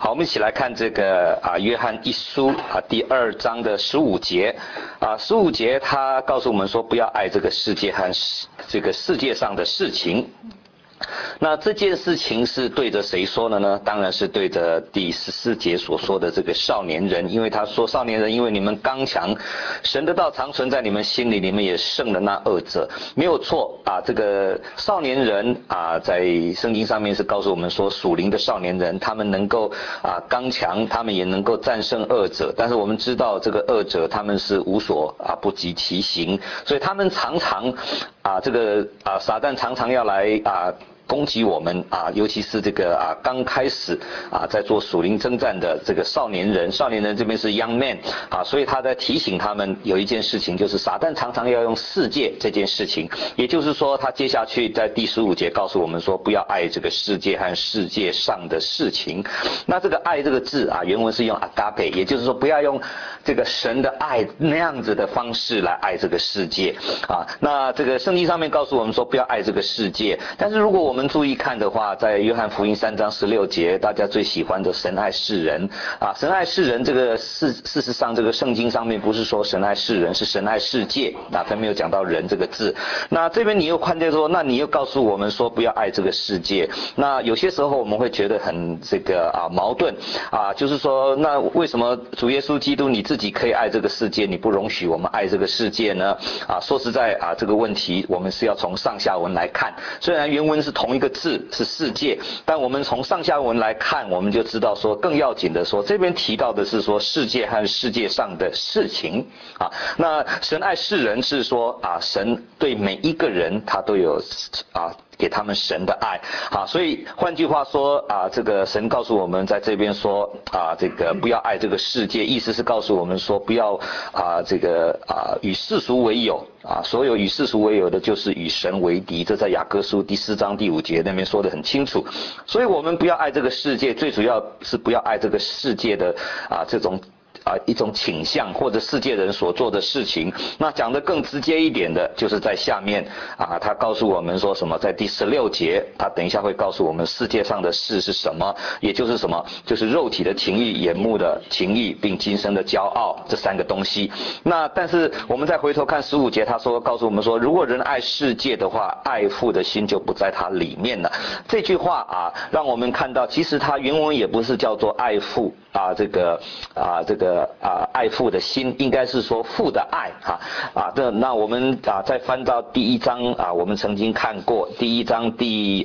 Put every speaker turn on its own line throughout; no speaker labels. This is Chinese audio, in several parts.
好，我们一起来看这个约翰一书第2章的15节15节他告诉我们说，不要爱这个世界和这个世界上的事情。那这件事情是对着谁说的呢？当然是对着第14节所说的这个少年人，因为他说少年人，因为你们刚强，神的道常存在你们心里，你们也胜了那恶者，没有错这个少年人在圣经上面是告诉我们说，属灵的少年人他们能够刚强，他们也能够战胜恶者，但是我们知道这个恶者他们是无所不及其形，所以他们常常这个撒旦常常要来攻击我们尤其是这个刚开始在做属灵征战的这个少年人这边是 young man 所以他在提醒他们有一件事情，就是撒旦常常要用世界这件事情，也就是说他接下去在第15节告诉我们说，不要爱这个世界和世界上的事情。那这个爱这个字原文是用 agape， 也就是说不要用这个神的爱那样子的方式来爱这个世界那这个圣经上面告诉我们说不要爱这个世界，但是如果我们注意看的话，在约翰福音3章16节，大家最喜欢的神爱世人神爱世人这个事实上这个圣经上面不是说神爱世人，是神爱世界他没有讲到人这个字。那这边你又看见说，那你又告诉我们说不要爱这个世界，那有些时候我们会觉得很这个矛盾就是说，那为什么主耶稣基督你自己可以爱这个世界，你不容许我们爱这个世界呢说实在这个问题我们是要从上下文来看，虽然原文是同一个字是世界，但我们从上下文来看，我们就知道说更要紧的说，这边提到的是说世界和世界上的事情那神爱世人是说神对每一个人他都有给他们神的爱所以换句话说这个神告诉我们在这边说这个不要爱这个世界，意思是告诉我们说不要这个与世俗为友所有与世俗为友的就是与神为敌，这在雅各书第4章第5节那边说得很清楚。所以我们不要爱这个世界，最主要是不要爱这个世界的这种一种倾向或者世界人所做的事情。那讲得更直接一点的就是在下面他告诉我们说什么，在第16节他等一下会告诉我们世界上的事是什么，也就是什么，就是肉体的情欲、眼目的情欲并今生的骄傲，这3个东西。那但是我们再回头看15节，他说告诉我们说，如果人爱世界的话，爱父的心就不在他里面了。这句话让我们看到其实他原文也不是叫做爱父这个爱父的心，应该是说父的爱那我们再翻到第1章我们曾经看过第1章第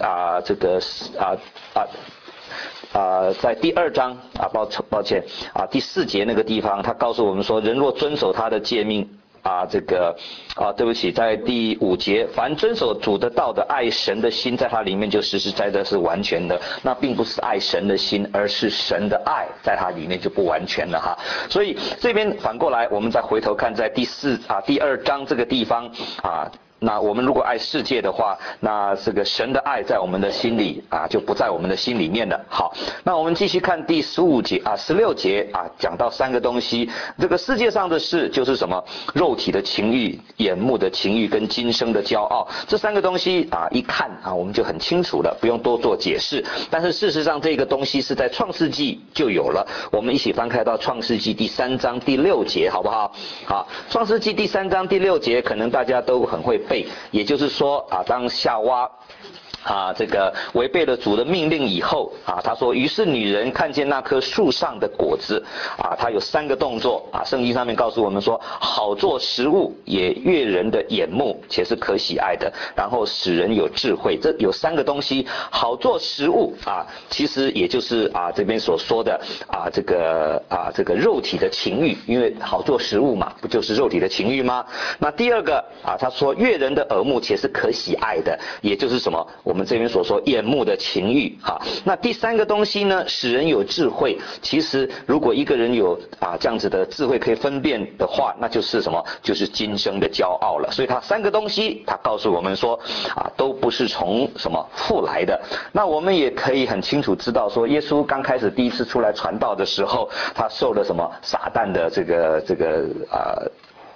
在第2章抱歉第4节那个地方，他告诉我们说，人若遵守他的诫命对不起，在第5节，凡遵守主的道的，爱神的心在他里面就实实在在是完全的。那并不是爱神的心，而是神的爱在他里面就不完全了所以这边反过来，我们再回头看在第2章这个地方那我们如果爱世界的话，那这个神的爱在我们的心里就不在我们的心里面了。好，那我们继续看第16节讲到3个东西。这个世界上的事就是什么？肉体的情欲、眼目的情欲跟今生的骄傲。这3个东西一看我们就很清楚了，不用多做解释。但是事实上这个东西是在创世纪就有了。我们一起翻开到创世纪第3章第6节好不好？好，创世纪第3章第6节可能大家都很会背，也就是说当夏娃这个违背了主的命令以后他说，于是女人看见那棵树上的果子他有3个动作圣经上面告诉我们说，好做食物，也悦人的眼目，且是可喜爱的，然后使人有智慧。这有3个东西，好做食物其实也就是这边所说的这个肉体的情欲，因为好做食物嘛，不就是肉体的情欲吗？那第2个他说悦人的耳目，且是可喜爱的，也就是什么？我们这边所说眼目的情欲那第3个东西呢，使人有智慧。其实如果一个人有这样子的智慧可以分辨的话，那就是什么？就是今生的骄傲了。所以他3个东西他告诉我们说都不是从什么父来的。那我们也可以很清楚知道说，耶稣刚开始第一次出来传道的时候，他受了什么撒旦的这个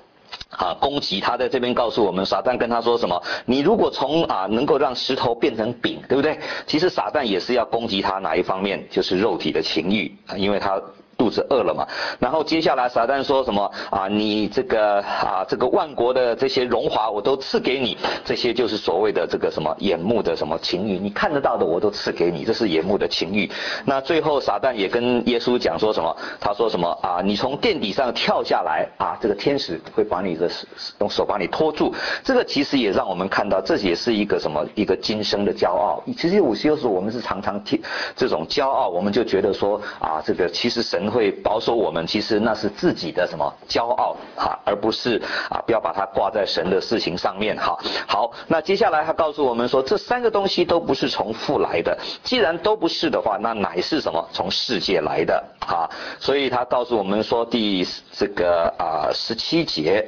攻击他，在这边告诉我们，撒旦跟他说什么？你如果能够让石头变成饼，对不对？其实撒旦也是要攻击他哪一方面？就是肉体的情欲因为他肚子饿了嘛。然后接下来撒旦说什么你这个万国的这些荣华我都赐给你，这些就是所谓的这个什么眼目的什么情欲，你看得到的我都赐给你，这是眼目的情欲。那最后撒旦也跟耶稣讲说什么？他说什么你从殿底上跳下来这个天使会把你的用手把你拖住。这个其实也让我们看到，这也是一个什么？一个今生的骄傲。其实有些时候我们是常常这种骄傲，我们就觉得说这个其实神会保守我们，其实那是自己的什么骄傲而不是不要把它挂在神的事情上面好，那接下来他告诉我们说，这3个东西都不是从父来的，既然都不是的话，那乃是什么？从世界来的所以他告诉我们说，第17节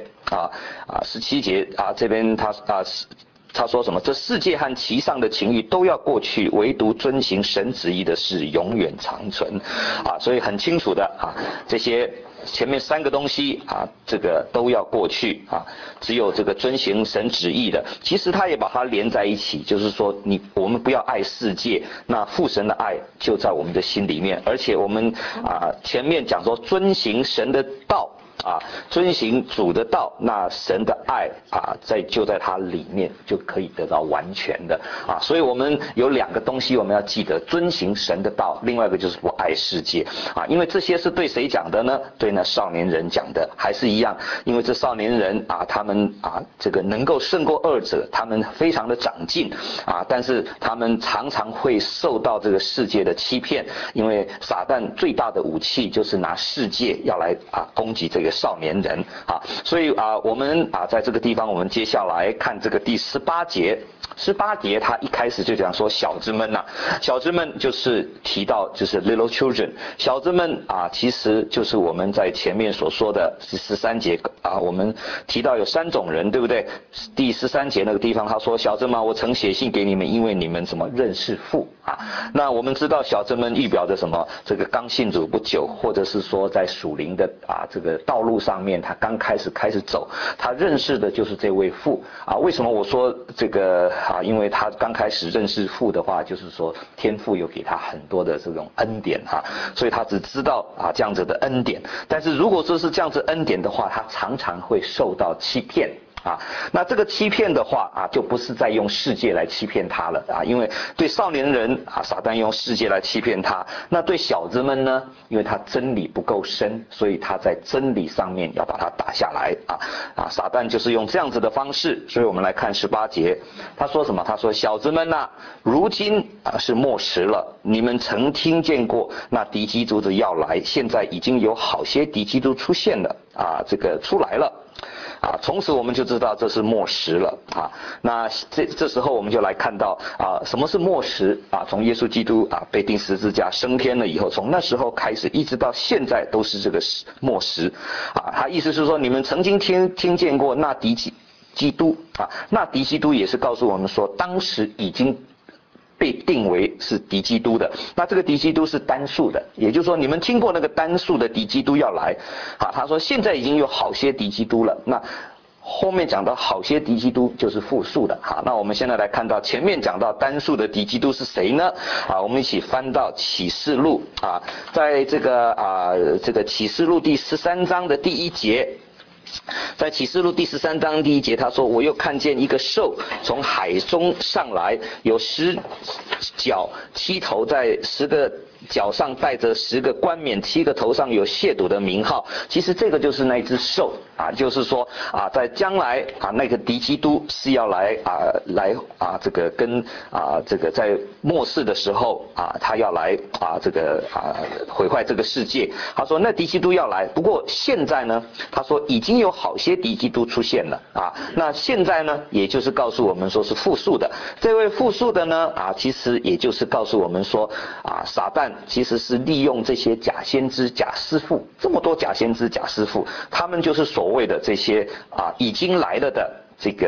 17节这边他说什么？这世界和其上的情欲都要过去，唯独遵行神旨意的事永远长存所以很清楚的这些前面3个东西这个都要过去只有这个遵行神旨意的。其实他也把它连在一起，就是说我们不要爱世界，那父神的爱就在我们的心里面。而且我们前面讲说遵行神的道遵行主的道，那神的爱就在他里面就可以得到完全的所以我们有2个东西我们要记得，遵行神的道，另外一个就是不爱世界因为这些是对谁讲的呢？对那少年人讲的，还是一样，因为这少年人他们这个能够胜过2者，他们非常的长进但是他们常常会受到这个世界的欺骗，因为撒旦最大的武器就是拿世界要来攻击这个少年人所以我们在这个地方，我们接下来看这个第18节。18节他一开始就讲说小子们小子们就是提到就是 little children， 小子们其实就是我们在前面所说的13节我们提到有3种人，对不对？第13节那个地方他说，小子们我曾写信给你们，因为你们什么认识父那我们知道小子们预表着什么？这个刚信主不久，或者是说在属灵的这个道路上面他刚开始走，他认识的就是这位父为什么我说这个因为他刚开始认识父的话，就是说天父有给他很多的这种恩典所以他只知道这样子的恩典。但是如果说是这样子恩典的话，他常常会受到欺骗那这个欺骗的话就不是在用世界来欺骗他了因为对少年人撒旦用世界来欺骗他。那对小子们呢，因为他真理不够深，所以他在真理上面要把它打下来撒旦就是用这样子的方式。所以我们来看18节，他说什么？他说小子们如今是末时了，你们曾听见过那敌基督的要来，现在已经有好些敌基督出现了这个出来了从此我们就知道这是末时了那这时候我们就来看到什么是末时从耶稣基督被钉十字架升天了以后，从那时候开始一直到现在都是这个末时他意思是说，你们曾经听见过那敌基督那敌基督也是告诉我们说，当时已经被定为是敌基督的。那这个敌基督是单数的，也就是说你们听过那个单数的敌基督要来他说现在已经有好些敌基督了。那后面讲到好些敌基督就是复数的那我们现在来看到前面讲到单数的敌基督是谁呢我们一起翻到启示录在这个启示录第13章的第1节。在启示录第13章第1节他说，我又看见一个兽从海中上来，有10角7头，在10个脚上带着10个冠冕，7个头上有亵渎的名号。其实这个就是那只兽就是说在将来那个敌基督是要来这个跟这个在末世的时候他要来这个毁坏这个世界。他说那敌基督要来，不过现在呢，他说已经有好些敌基督出现了那现在呢，也就是告诉我们说是复数的。这位复数的呢其实也就是告诉我们说撒旦其实是利用这些假先知假师傅，这么多假先知假师傅，他们就是所谓的这些已经来了的这个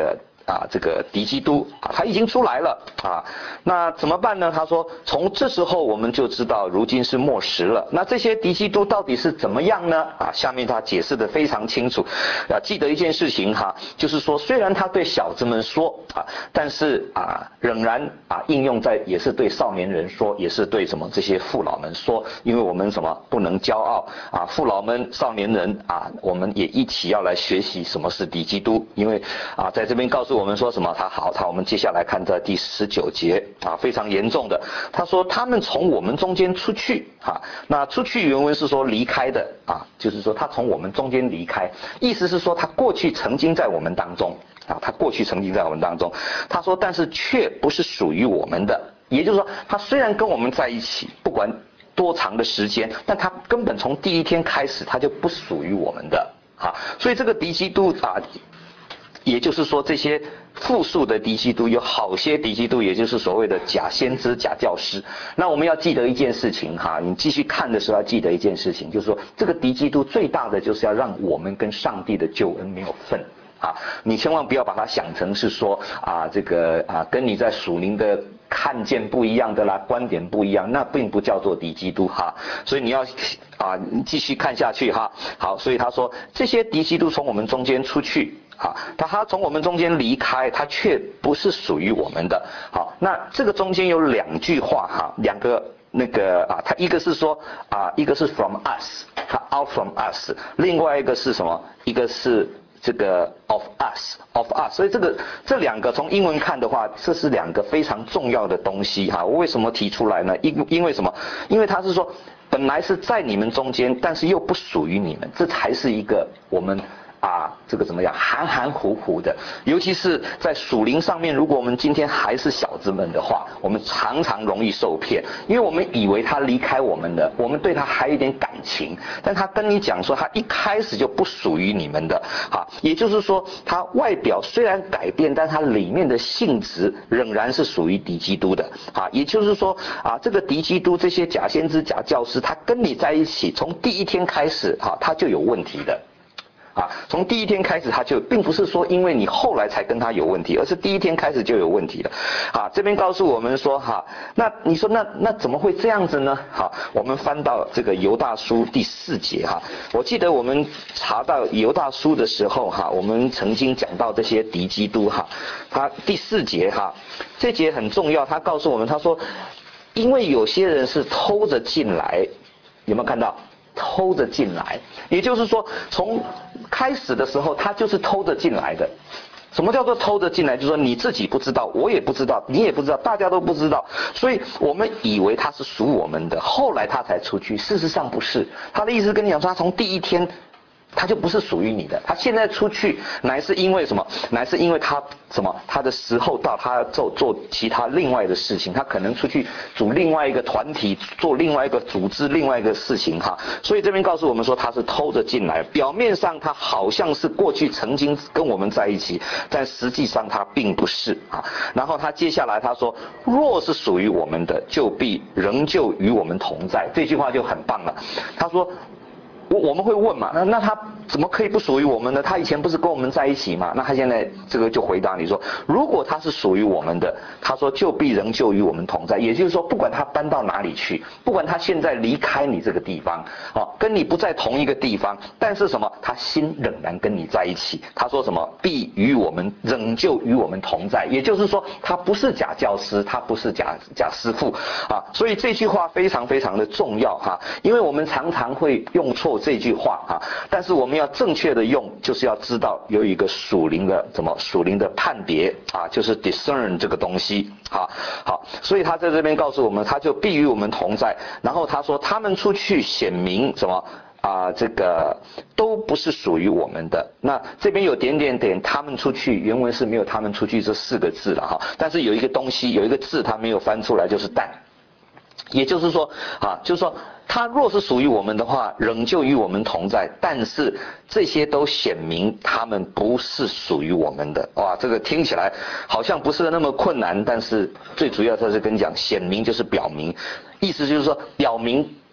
这个敌基督他已经出来了那怎么办呢？他说从这时候我们就知道如今是末时了。那这些敌基督到底是怎么样呢？下面他解释得非常清楚记得一件事情就是说虽然他对小子们说但是仍然应用在也是对少年人说，也是对什么这些父老们说，因为我们什么不能骄傲父老们少年人我们也一起要来学习什么是敌基督。因为在这边告诉我们说什么我们接下来看在第19节非常严重的，他说他们从我们中间出去那出去原文是说离开的就是说他从我们中间离开，意思是说他过去曾经在我们当中他过去曾经在我们当中，他说但是却不是属于我们的，也就是说他虽然跟我们在一起不管多长的时间，但他根本从第一天开始他就不属于我们的所以这个敌基督也就是说这些复数的敌基督有好些敌基督，也就是所谓的假先知假教师。那我们要记得一件事情你继续看的时候要记得一件事情，就是说这个敌基督最大的就是要让我们跟上帝的救恩没有份你千万不要把它想成是说这个跟你在属灵的看见不一样的啦，观点不一样，那并不叫做敌基督所以你要继续看下去好，所以他说这些敌基督从我们中间出去他从我们中间离开，他却不是属于我们的。好，那这个中间有2句话两个那个他一个是说一个是 from us， 他 out from us， 另外一个是什么？一个是这个 of us， 所以这2个从英文看的话，这是2个非常重要的东西我为什么提出来呢？因为什么？因为他是说本来是在你们中间，但是又不属于你们，这才是一个我们这个怎么样含含糊糊的。尤其是在属灵上面，如果我们今天还是小子们的话，我们常常容易受骗，因为我们以为他离开我们的，我们对他还有一点感情，但他跟你讲说他一开始就不属于你们的也就是说他外表虽然改变，但他里面的性质仍然是属于敌基督的也就是说这个敌基督这些假先知假教师，他跟你在一起从第一天开始他就有问题的从第一天开始他就并不是说因为你后来才跟他有问题，而是第一天开始就有问题了这边告诉我们说那你说那怎么会这样子呢？我们翻到这个犹大书第4节我记得我们查到犹大书的时候我们曾经讲到这些敌基督他第4节这节很重要，他告诉我们他说因为有些人是偷着进来，有没有看到？偷着进来，也就是说从开始的时候他就是偷着进来的。什么叫做偷着进来？就是说你自己不知道，我也不知道，你也不知道，大家都不知道，所以我们以为他是属我们的，后来他才出去，事实上不是。他的意思跟你讲说他从第一天他就不是属于你的，他现在出去乃是因为什么？乃是因为他什么？他的时候到，他要做其他另外的事情，他可能出去组另外一个团体，做另外一个组织，另外一个事情所以这边告诉我们说他是偷着进来，表面上他好像是过去曾经跟我们在一起，但实际上他并不是然后他接下来他说，若是属于我们的，就必仍旧与我们同在。这句话就很棒了。他说。我们会问嘛，那他怎么可以不属于我们呢？他以前不是跟我们在一起嘛？那他现在这个就回答你说，如果他是属于我们的，他说就必仍旧与我们同在。也就是说，不管他搬到哪里去，不管他现在离开你这个地方跟你不在同一个地方，但是什么？他心仍然跟你在一起。他说什么？必与我们仍旧与我们同在。也就是说，他不是假教师，他不是假师傅所以这句话非常非常的重要因为我们常常会用错这句话但是我们要正确的用，就是要知道有一个属灵的判别就是 discern 这个东西好，所以他在这边告诉我们，他就必与我们同在。然后他说他们出去显明什么这个都不是属于我们的。那这边有点他们出去，原文是没有他们出去这4个字了但是有一个东西，有一个字他没有翻出来，就是但。也就是说就是说他若是属于我们的话，仍旧与我们同在，但是这些都显明他们不是属于我们的。哇，这个听起来好像不是那么困难，但是最主要他是跟你讲显明就是表明，意思就是说表明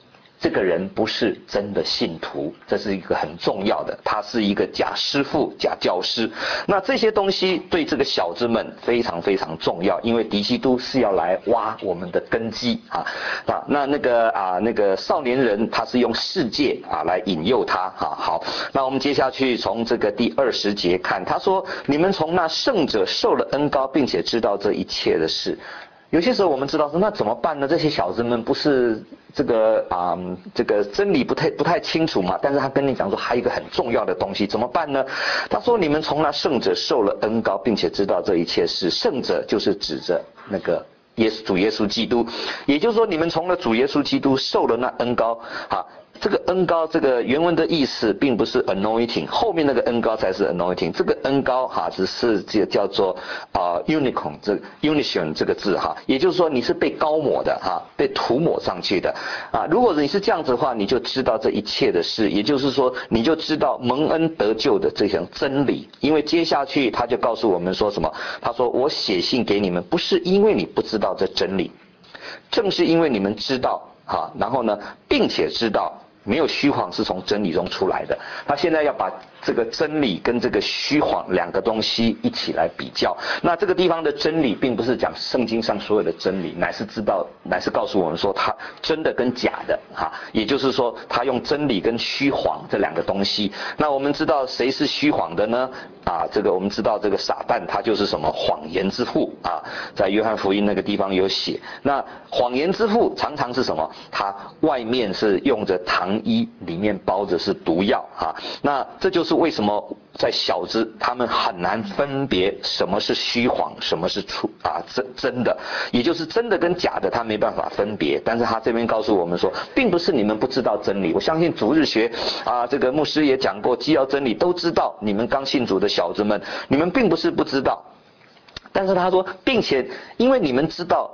这个人不是真的信徒，这是一个很重要的，他是一个假师傅、假教师。那这些东西对这个小子们非常非常重要，因为敌基督是要来挖我们的根基啊。那个少年人他是用世界来引诱他啊。好，那我们接下去从这个第20节看，他说：你们从那圣者受了恩膏，并且知道这一切的事。有些时候我们知道说，那怎么办呢？这些小子们不是这个真理不太清楚嘛？但是他跟你讲说还有一个很重要的东西，怎么办呢？他说：你们从那圣者受了恩膏，并且知道这一切事。圣者就是指着那个主耶稣基督，也就是说你们从了主耶稣基督受了那恩膏啊。这个恩膏，这个原文的意思并不是 anointing， 后面那个恩膏才是 anointing。这个恩膏只是叫做unicorn， 这 unition 这个字也就是说你是被膏抹的被涂抹上去的如果你是这样子的话，你就知道这一切的事，也就是说你就知道蒙恩得救的这项真理。因为接下去他就告诉我们说什么？他说：我写信给你们，不是因为你不知道这真理，正是因为你们知道然后呢，并且知道没有虚谎是从真理中出来的。他现在要把这个真理跟这个虚谎两个东西一起来比较。那这个地方的真理并不是讲圣经上所有的真理，乃是告诉我们说他真的跟假的也就是说他用真理跟虚谎这两个东西。那我们知道谁是虚谎的呢？这个我们知道这个撒旦他就是什么谎言之父在约翰福音那个地方有写。那谎言之父常常是什么？他外面是用着糖衣，里面包着是毒药那这就是为什么在小子他们很难分别什么是虚谎，什么是真的，也就是真的跟假的他没办法分别。但是他这边告诉我们说，并不是你们不知道真理。我相信主日学这个牧师也讲过，既要真理都知道，你们刚信主的小子们，你们并不是不知道。但是他说，并且因为你们知道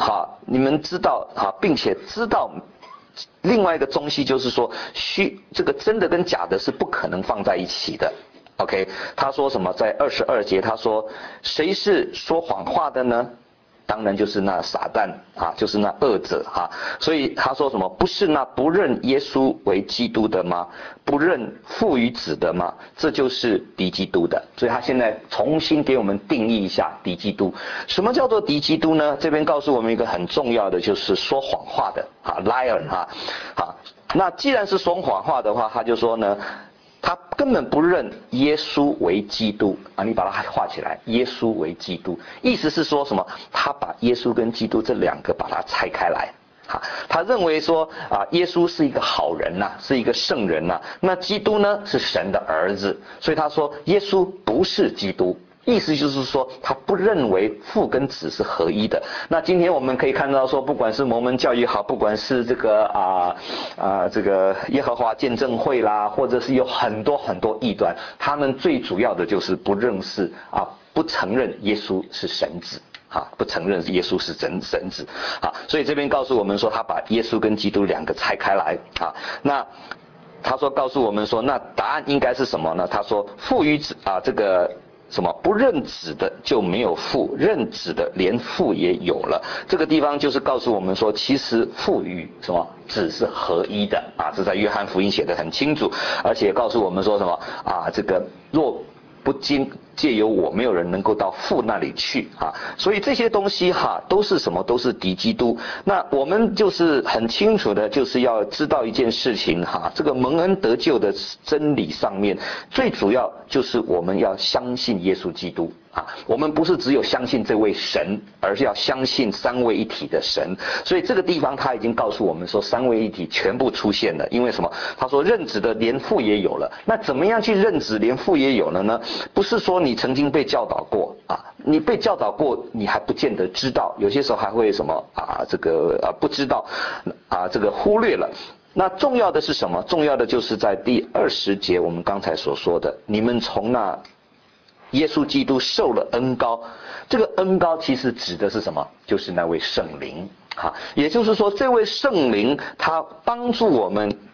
并且知道另外一个东西，就是说这个真的跟假的是不可能放在一起的。OK， 他说什么？在22节他说，谁是说谎话的呢？当然就是那撒旦就是那恶者所以他说什么？不是那不认耶稣为基督的吗？不认父与子的吗？这就是敌基督的。所以他现在重新给我们定义一下敌基督。什么叫做敌基督呢？这边告诉我们一个很重要的，就是说谎话的liar 那既然是说谎话的话，他就说呢，他根本不认耶稣为基督你把它画起来，耶稣为基督，意思是说什么？他把耶稣跟基督这两个把它拆开来他认为说耶稣是一个好人是一个圣人那基督呢是神的儿子，所以他说耶稣不是基督。意思就是说他不认为父跟子是合一的。那今天我们可以看到说，不管是摩门教也好，不管是这个这个耶和华见证会啦，或者是有很多很多异端，他们最主要的就是不认识不承认耶稣是神子不承认耶稣是神子所以这边告诉我们说，他把耶稣跟基督两个拆开来那他说告诉我们说，那答案应该是什么呢？他说父与子这个什么不认子的就没有父，认子的连父也有了。这个地方就是告诉我们说，其实父与什么子是合一的这在约翰福音写得很清楚，而且告诉我们说什么这个若不经借由我，没有人能够到父那里去所以这些东西都是什么？都是敌基督。那我们就是很清楚的，就是要知道一件事情这个蒙恩得救的真理上面，最主要就是我们要相信耶稣基督我们不是只有相信这位神，而是要相信三位一体的神。所以这个地方他已经告诉我们说，三位一体全部出现了。因为什么？他说认子的连父也有了。那怎么样去认子连父也有了呢？不是说你曾经被教导过你被教导过，你还不见得知道，有些时候还会什么这个不知道这个忽略了。那重要的是什么？重要的就是在第20节我们刚才所说的，你们从那耶稣基督受了恩膏。这个恩膏其实指的是什么？就是那位圣灵也就是说这位圣灵他帮助我们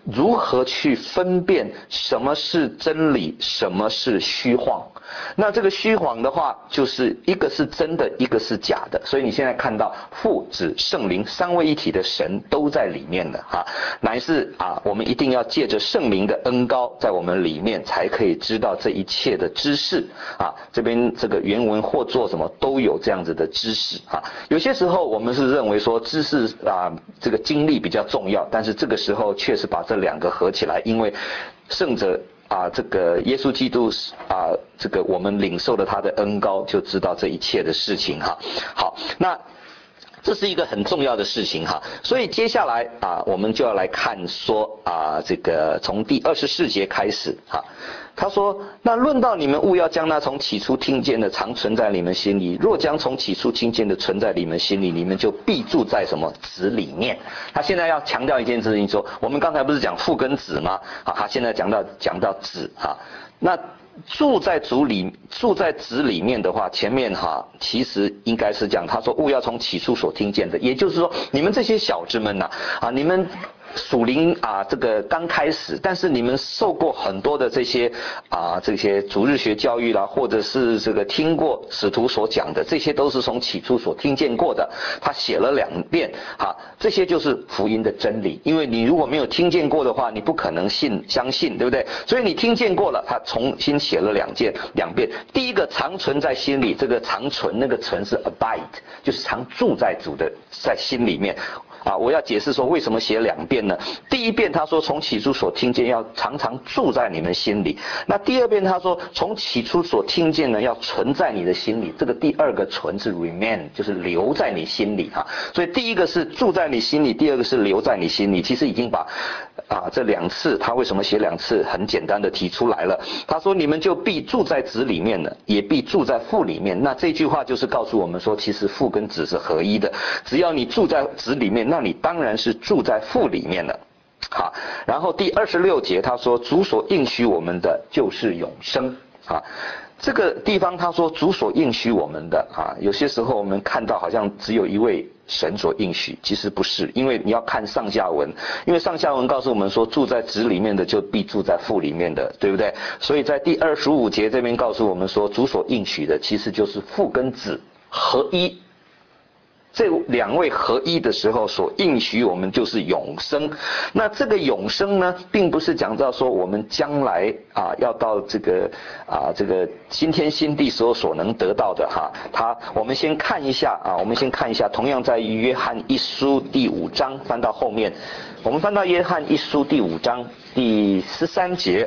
如何去分辨什么是真理，什么是虚晃。那这个虚晃的话，就是一个是真的，一个是假的。所以你现在看到父子圣灵三位一体的神都在里面的哈，乃是我们一定要借着圣灵的恩膏在我们里面，才可以知道这一切的知识这边这个原文或做什么都有这样子的知识有些时候我们是认为说知识这个经历比较重要，但是这个时候确实把这两个合起来，因为圣者这个耶稣基督这个我们领受了他的恩膏，就知道这一切的事情好，那这是一个很重要的事情所以接下来我们就要来看说这个从第24节开始他说，那论到你们务要将那从起初听见的常存在你们心里，若将从起初听见的存在你们心里，你们就必住在什么子里面。他现在要强调一件事情说，我们刚才不是讲父跟子吗他现在讲到子那住在子里面的话，前面其实应该是讲他说务要从起初所听见的，也就是说你们这些小子们你们属灵这个刚开始，但是你们受过很多的这些主日学教育啦，或者是这个听过使徒所讲的，这些都是从起初所听见过的。他写了2遍这些就是福音的真理。因为你如果没有听见过的话，你不可能相信，对不对？所以你听见过了，他重新写了2遍。第一个常存在心里，这个常存那个存是 abide， 就是常住在主的在心里面。我要解释说为什么写2遍呢？第一遍他说从起初所听见要常常住在你们心里，那第二遍他说从起初所听见呢要存在你的心里，这个第二个存是 remain， 就是留在你心里所以第一个是住在你心里，第二个是留在你心里。其实已经把这2次他为什么写2次很简单的提出来了。他说你们就必住在子里面了，也必住在父里面。那这句话就是告诉我们说，其实父跟子是合一的，只要你住在子里面，那你当然是住在父里面了。然后第26节他说主所应许我们的就是永生这个地方他说主所应许我们的有些时候我们看到好像只有一位神所应许，其实不是，因为你要看上下文，因为上下文告诉我们说住在子里面的就必住在父里面的，对不对？所以在第25节这边告诉我们说主所应许的其实就是父跟子合一，这2位合一的时候所应许我们就是永生。那这个永生呢，并不是讲到说我们将来要到这个新天新地所能得到的我们先看一下同样在约翰一书第5章，翻到后面，我们翻到约翰一书第5章第13节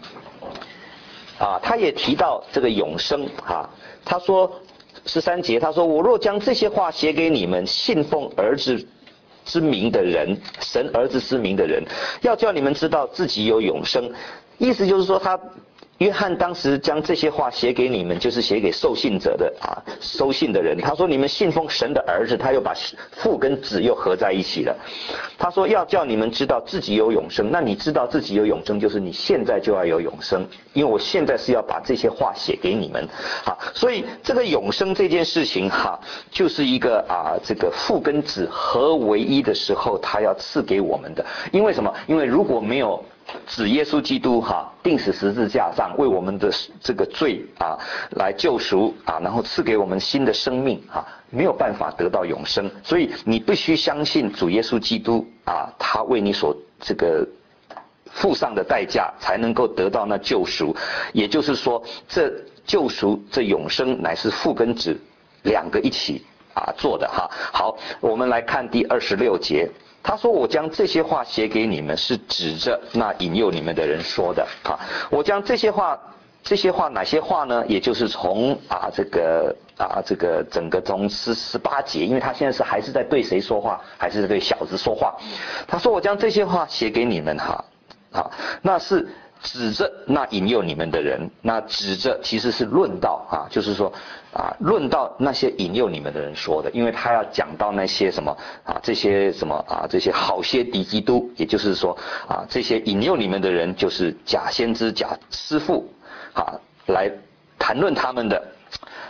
他也提到这个永生他说13节他说我若将这些话写给你们信奉儿子之名的人，神儿子之名的人，要叫你们知道自己有永生。意思就是说约翰当时将这些话写给你们，就是写给受信者的收信的人。他说你们信奉神的儿子，他又把父跟子又合在一起了。他说要叫你们知道自己有永生。那你知道自己有永生，就是你现在就要有永生，因为我现在是要把这些话写给你们所以这个永生这件事情就是一个这个父跟子合为一的时候他要赐给我们的。因为什么？因为如果没有指耶稣基督钉死十字架上为我们的这个罪来救赎然后赐给我们新的生命没有办法得到永生。所以你必须相信主耶稣基督他为你所这个付上的代价，才能够得到那救赎。也就是说这救赎这永生乃是父跟子2个一起做的好，我们来看第26节。他说我将这些话写给你们，是指着那引诱你们的人说的我将这些话哪些话呢？也就是从这个整个从18节，因为他现在还是在对谁说话？还是在对小子说话。他说我将这些话写给你们那是指着那引诱你们的人。那指着其实是论到就是说论到那些引诱你们的人说的，因为他要讲到那些什么这些什么这些好些敌基督，也就是说这些引诱你们的人就是假先知假师傅来谈论他们的。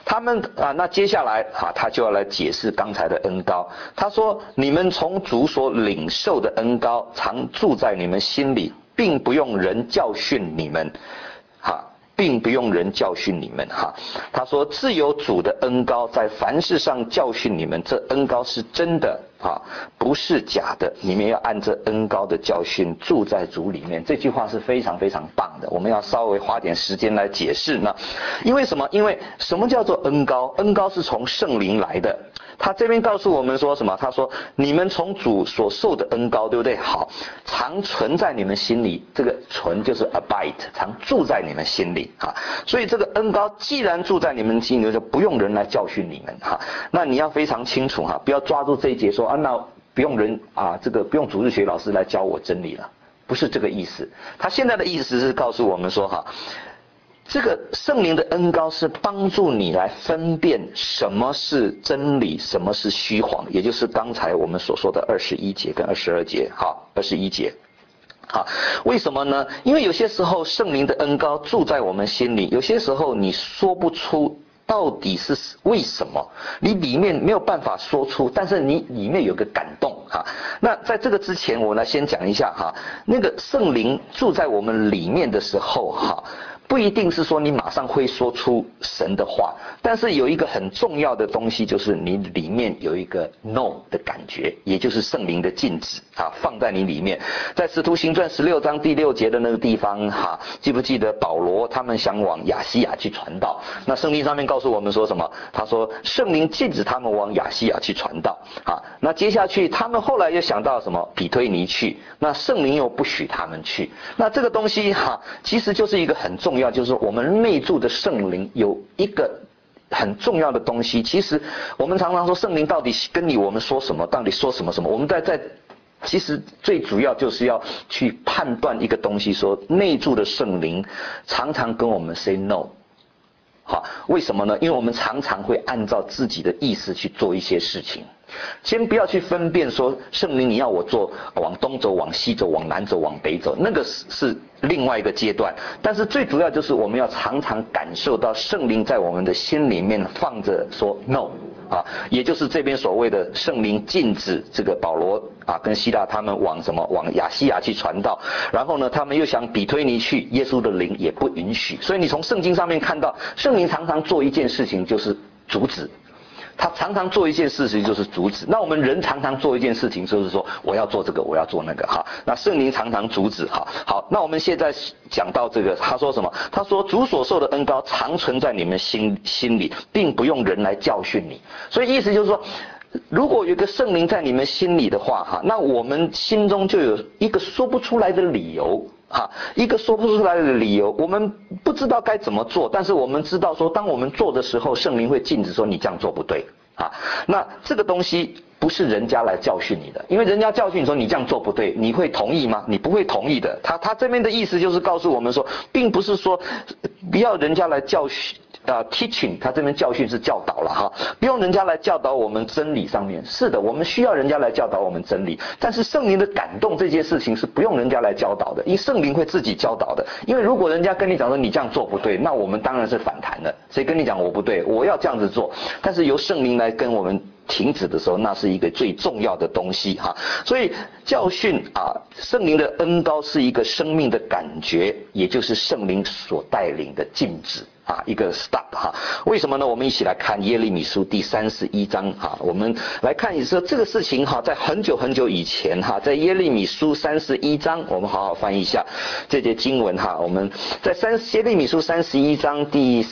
他们那接下来他就要来解释刚才的恩膏。他说：你们从主所领受的恩膏常住在你们心里，并不用人教训你们，并不用人教训你们他说：自有主的恩膏在凡事上教训你们，这恩膏是真的不是假的，你们要按这恩膏的教训住在主里面。这句话是非常非常棒的，我们要稍微花点时间来解释呢。因为什么？因为什么叫做恩膏？恩膏是从圣灵来的。他这边告诉我们说什么？他说：你们从主所受的恩膏，对不对？好，常存在你们心里，这个存就是 abide， 常住在你们心里所以这个恩膏既然住在你们心里，就不用人来教训你们那你要非常清楚不要抓住这一节说那不用人这个不用主日学老师来教我真理了，不是这个意思。他现在的意思是告诉我们说这个圣灵的恩膏是帮助你来分辨什么是真理，什么是虚谎，也就是刚才我们所说的21节跟22节21节为什么呢？因为有些时候圣灵的恩膏住在我们心里，有些时候你说不出到底是为什么，你里面没有办法说出，但是你里面有个感动那在这个之前，我来先讲一下那个圣灵住在我们里面的时候不一定是说你马上会说出神的话，但是有一个很重要的东西，就是你里面有一个 know 的感觉，也就是圣灵的禁止放在你里面。在使徒行传16章第6节的那个地方记不记得保罗他们想往亚细亚去传道？那圣经上面告诉我们说什么？他说圣灵禁止他们往亚细亚去传道那接下去他们后来又想到什么？比推尼去，那圣灵又不许他们去。那这个东西其实就是一个很重要，就是我们内住的圣灵有一个很重要的东西。其实我们常常说圣灵到底跟我们说什么，到底说什么什么，我们在其实最主要就是要去判断一个东西，说内住的圣灵常常跟我们 say no。为什么呢？因为我们常常会按照自己的意思去做一些事情。先不要去分辨说圣灵你要我做往东走往西走往南走往北走，那个是另外一个阶段。但是最主要就是我们要常常感受到圣灵在我们的心里面放着说 no也就是这边所谓的圣灵禁止这个保罗跟希腊他们往亚细亚去传道，然后呢他们又想比推尼去，耶稣的灵也不允许。所以你从圣经上面看到圣灵常常做一件事情就是阻止，他常常做一件事情就是阻止。那我们人常常做一件事情就是说我要做这个我要做那个那圣灵常常阻止好，那我们现在讲到这个，他说什么？他说主所受的恩膏常存在你们心里，并不用人来教训你。所以意思就是说，如果有一个圣灵在你们心里的话那我们心中就有一个说不出来的理由一个说不出来的理由，我们不知道该怎么做，但是我们知道说当我们做的时候，圣灵会禁止说你这样做不对那这个东西不是人家来教训你的，因为人家教训你说你这样做不对，你会同意吗？你不会同意的。他这边的意思就是告诉我们说，并不是说不要人家来教训teaching， 他这边教训是教导了不用人家来教导我们真理上面。是的，我们需要人家来教导我们真理，但是圣灵的感动这件事情是不用人家来教导的，因为圣灵会自己教导的。因为如果人家跟你讲说你这样做不对，那我们当然是反弹了。谁跟你讲我不对，我要这样子做，但是由圣灵来跟我们停止的时候，那是一个最重要的东西所以教训圣灵的恩膏是一个生命的感觉，也就是圣灵所带领的禁止一个 stop 为什么呢？我们一起来看耶利米书第31章我们来看一次这个事情在很久很久以前在耶利米书31章，我们好好翻译一下这节经文我们在耶利米书31章第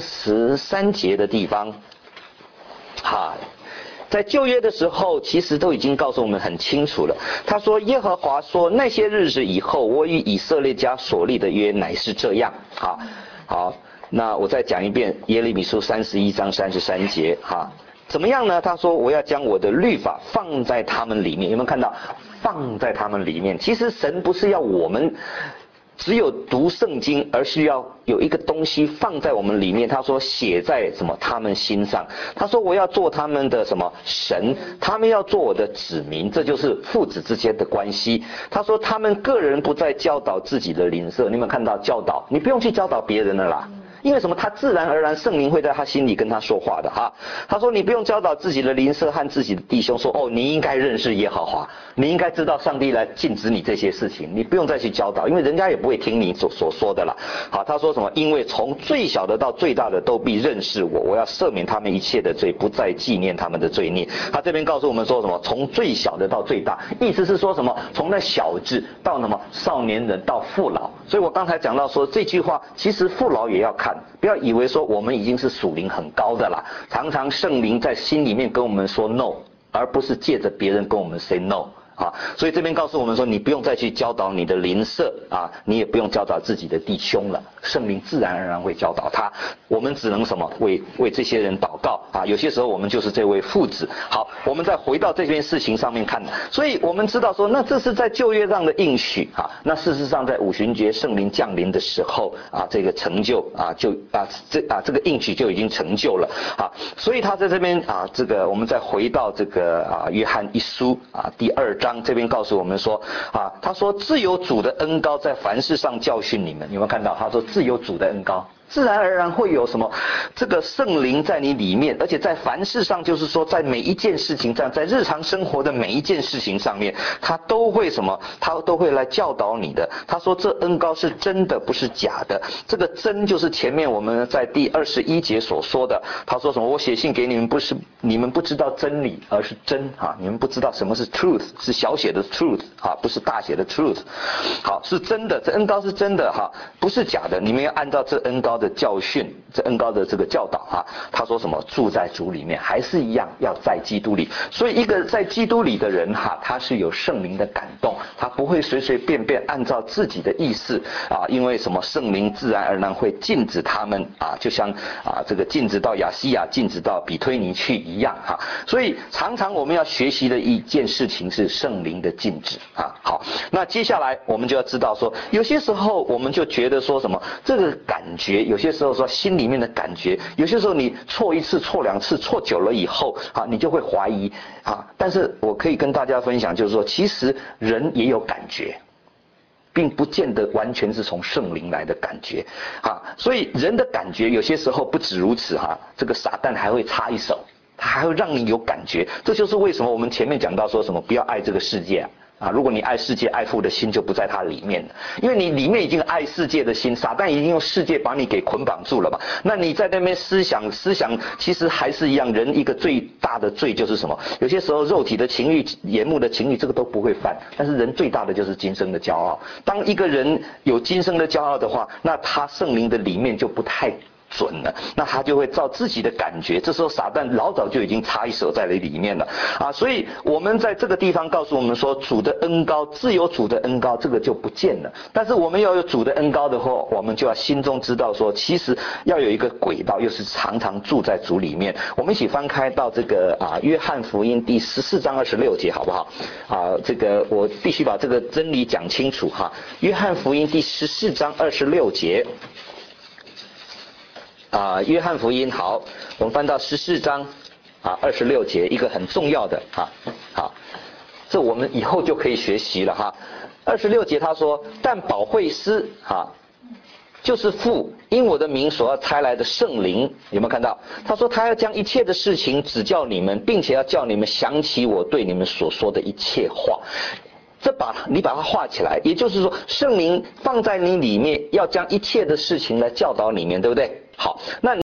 33节的地方在旧约的时候，其实都已经告诉我们很清楚了。他说耶和华说，那些日子以后，我与以色列家所立的约乃是这样好，那我再讲一遍耶利米书31章33节怎么样呢？他说我要将我的律法放在他们里面。有没有看到放在他们里面？其实神不是要我们只有读圣经，而是要有一个东西放在我们里面。他说写在他们心上。他说我要做他们的神，他们要做我的子民，这就是父子之间的关系。他说他们个人不再教导自己的邻舍。你有没有看到教导？你不用去教导别人了啦， 因为什么？他自然而然圣灵会在他心里跟他说话的哈。他说你不用教导自己的邻舍和自己的弟兄说，哦，你应该认识耶和华，你应该知道上帝来禁止你这些事情，你不用再去教导，因为人家也不会听你所说的了。好，他说什么？因为从最小的到最大的都必认识我，我要赦免他们一切的罪，不再纪念他们的罪孽。他这边告诉我们说什么？从最小的到最大，意思是说什么？从那小子到什么少年人到父老。所以我刚才讲到说这句话，其实父老也要看，不要以为说我们已经是属灵很高的啦，常常圣灵在心里面跟我们说 no， 而不是借着别人跟我们 say no。啊，所以这边告诉我们说，你不用再去教导你的邻舍啊，你也不用教导自己的弟兄了，圣灵自然而然会教导他。我们只能什么为这些人祷告啊？有些时候我们就是这位父子。好，我们再回到这件事情上面看，所以我们知道说，那这是在旧约上的应许啊。那事实上在五旬节圣灵降临的时候啊，这个成就啊这个应许就已经成就了啊。所以他在这边啊，这个我们再回到这个约翰一书啊第2章。这边告诉我们说啊，他说自有主的恩膏在凡事上教训你们，有没有看到？他说自有主的恩膏，自然而然会有什么？这个圣灵在你里面，而且在凡事上，就是说在每一件事情上，在日常生活的每一件事情上面，他都会什么？他都会来教导你的。他说这恩膏是真的，不是假的。这个真就是前面我们在第21节所说的。他说什么？我写信给你们，不是你们不知道真理，而是真啊！你们不知道什么是 truth， 是小写的 truth 啊，不是大写的 truth。好，是真的，这恩膏是真的哈，不是假的。你们要按照这恩膏的教训，这恩膏的这个教导啊，他说什么？住在主里面，还是一样要在基督里。所以一个在基督里的人哈，他是有圣灵的感动，他不会随随便便按照自己的意思啊，因为什么？圣灵自然而然会禁止他们啊，就像这个禁止到亚西亚、禁止到比推尼去一样哈。所以常常我们要学习的一件事情是圣灵的禁止啊。好，那接下来我们就要知道说，有些时候我们就觉得说什么？这个感觉，有些时候说心里面的感觉，有些时候你错一次、错2次、错久了以后啊，你就会怀疑啊。但是我可以跟大家分享，就是说，其实人也有感觉，并不见得完全是从圣灵来的感觉啊。所以人的感觉有些时候不止如此哈，这个撒旦还会插一手，他还会让你有感觉。这就是为什么我们前面讲到说什么不要爱这个世界啊，如果你爱世界，爱父的心就不在它里面了，因为你里面已经爱世界的心，撒旦已经用世界把你给捆绑住了嘛。那你在那边思想，其实还是一样，人一个最大的罪就是什么？有些时候肉体的情欲、眼目的情欲，这个都不会犯，但是人最大的就是今生的骄傲。当一个人有今生的骄傲的话，那他圣灵的里面就不太准了，那他就会照自己的感觉，这时候撒旦老早就已经插一手在里面了啊！所以我们在这个地方告诉我们说，主的恩膏，自有主的恩膏，这个就不见了。但是我们要有主的恩膏的话，我们就要心中知道说，其实要有一个轨道，又是常常住在主里面。我们一起翻开到这个约翰福音第14章26节，好不好？这个我必须把这个真理讲清楚哈。约翰福音第14章26节。约翰福音好，我们翻到14章26节，一个很重要的好，这我们以后就可以学习了哈。26节他说，但保惠师就是父因我的名所要差来的圣灵，有没有看到？他说他要将一切的事情指教你们，并且要叫你们想起我对你们所说的一切话。你把它画起来，也就是说圣灵放在你里面，要将一切的事情来教导里面，对不对？好，那